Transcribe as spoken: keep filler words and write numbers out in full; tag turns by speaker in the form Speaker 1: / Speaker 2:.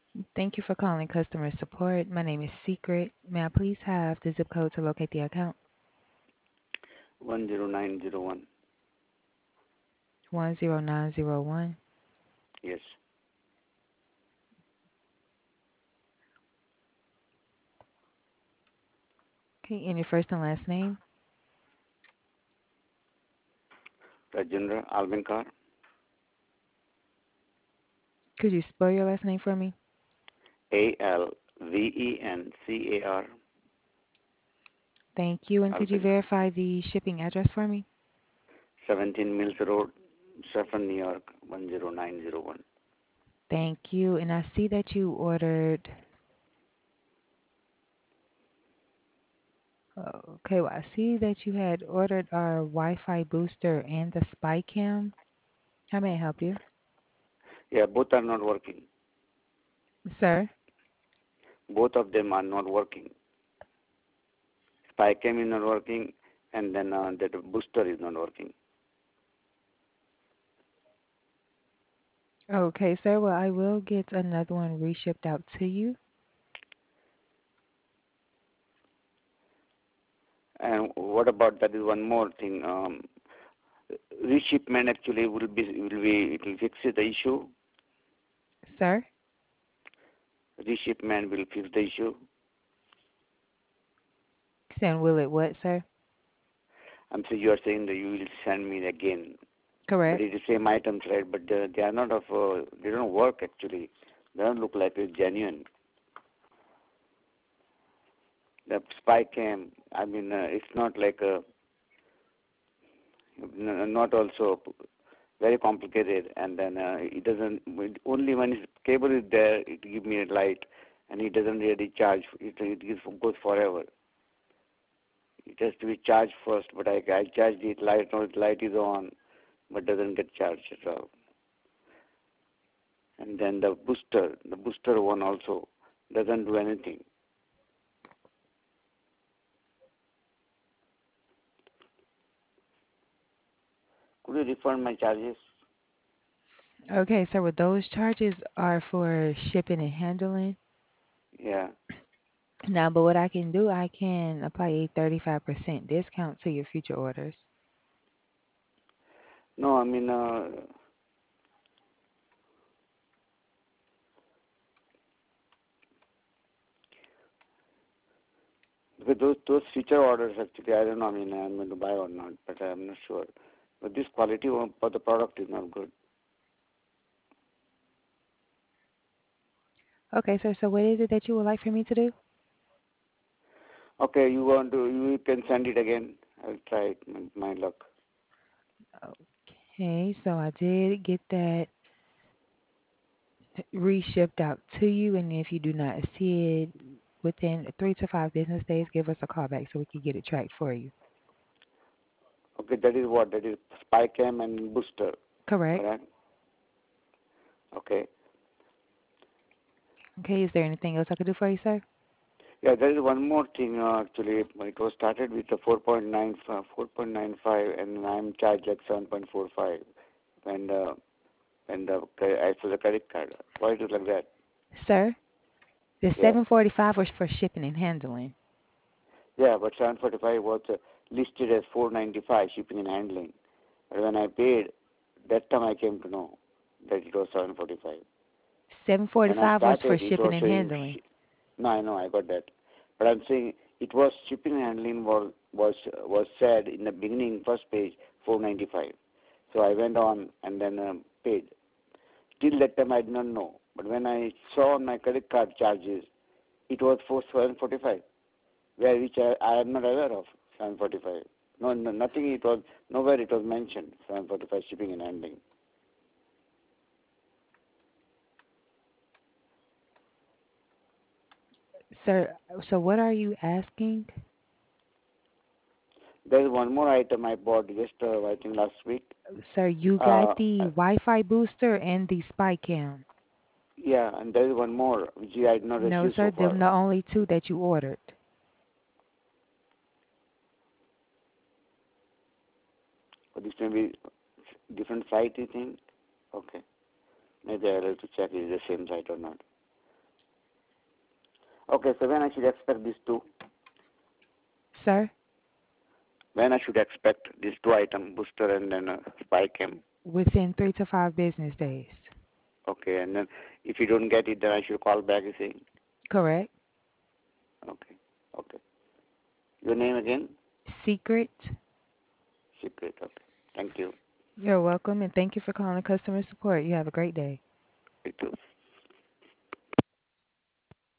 Speaker 1: Thank you for calling customer support. My name is Secret. May I please have the zip code to locate the account?
Speaker 2: one zero nine zero one.
Speaker 1: one zero nine zero one.
Speaker 2: Yes.
Speaker 1: Okay, and your first and last name?
Speaker 2: Rajendra Alvinkar.
Speaker 1: Could you spell your last name for me?
Speaker 2: A L V E N C A R.
Speaker 1: Thank you. And could you
Speaker 2: Alvinkar.
Speaker 1: verify the shipping address for me?
Speaker 2: seventeen Mills Road, Saffron, New York, one zero nine zero one.
Speaker 1: Thank you. And I see that you ordered. Okay, well, I see that you had ordered our Wi-Fi booster and the spy cam. How may I help you?
Speaker 2: Yeah, both are not working.
Speaker 1: Sir?
Speaker 2: Both of them are not working. Spycam is not working, and then uh, that booster is not working.
Speaker 1: Okay, sir. Well, I will get another one reshipped out to you.
Speaker 2: And what about that is one more thing. Um, reshipment actually will be will be it will fix the issue.
Speaker 1: Sir?
Speaker 2: Reshipment will fix the issue.
Speaker 1: Then will it what, sir?
Speaker 2: I'm saying you are saying that you will send me again, but
Speaker 1: Correct.
Speaker 2: it is same items, right? But they, they are not of uh, they don't work actually. They don't look like it's genuine. The spy cam. I mean, uh, it's not like a n- not also very complicated, and then uh, it doesn't only when its cable is there it give me a light, and it doesn't really charge. It it gives, goes forever. It has to be charged first, but I I charged it. Light now the light is on, but doesn't get charged at all. And then the booster, the booster one also doesn't do anything. Could you refund my charges?
Speaker 1: Okay, so with those charges are for shipping and handling.
Speaker 2: Yeah.
Speaker 1: Now, but what I can do, I can apply a thirty-five percent discount to your future orders.
Speaker 2: No, I mean, uh, because those those future orders actually, I don't know. I mean, I'm going to buy or not, but I'm not sure. But this quality of of the product is not good.
Speaker 1: Okay, sir, so what is it that you would like for me to do?
Speaker 2: Okay, you want to? You can send it again. I'll try it. My, my luck.
Speaker 1: Okay, so I did get that reshipped out to you, and if you do not see it within three to five business days, give us a call back so we can get it tracked for you.
Speaker 2: Okay, that is what that is. Spy cam and booster.
Speaker 1: Correct.
Speaker 2: Correct. Okay.
Speaker 1: Okay, is there anything else I could do for you, sir?
Speaker 2: Yeah, there is one more thing uh, actually. It was started with a four point nine five, four point nine five, and I'm charged like seven point four five. And uh, and the I for the credit card. Why it is like that?
Speaker 1: Sir, the
Speaker 2: Yeah,
Speaker 1: seven forty-five was for shipping and handling.
Speaker 2: yeah, but seven forty-five was uh, listed as four ninety-five shipping and handling. But when I paid, that time I came to know that it was seven forty-five. When I
Speaker 1: seven forty-five was for
Speaker 2: started, it
Speaker 1: shipping
Speaker 2: was
Speaker 1: and
Speaker 2: saying,
Speaker 1: handling.
Speaker 2: sh- no, I know, I got that. But I'm saying it was shipping and handling was was was said in the beginning, first page, four ninety-five. So I went on and then um, paid. Till that time I did not know. But when I saw on my credit card charges, it was for seven forty-five, where which I, I am not aware of seven forty-five. No, no, nothing. It was nowhere. It was mentioned seven forty-five shipping and handling.
Speaker 1: Sir, so what are you asking?
Speaker 2: There is one more item I bought just uh, I think last week.
Speaker 1: Sir, you got
Speaker 2: Uh,
Speaker 1: the Wi-Fi booster and the spy cam.
Speaker 2: yeah, and there is one more which I did not
Speaker 1: No,
Speaker 2: receive
Speaker 1: sir,
Speaker 2: so
Speaker 1: them
Speaker 2: far.
Speaker 1: the only two that you ordered.
Speaker 2: But this may be different site, you think? Okay, maybe I'll have to check is the same site or not. Okay, so when I should expect these two?
Speaker 1: Sir,
Speaker 2: When I should expect these two item, booster and then uh, spy cam?
Speaker 1: within three to five business days.
Speaker 2: Okay, and then if you don't get it, then I should call back. You saying?
Speaker 1: Correct.
Speaker 2: Okay, okay. Your name again?
Speaker 1: Secret.
Speaker 2: Secret. Okay. Thank you.
Speaker 1: You're welcome, and thank you for calling customer support. You have a great day.
Speaker 2: You too.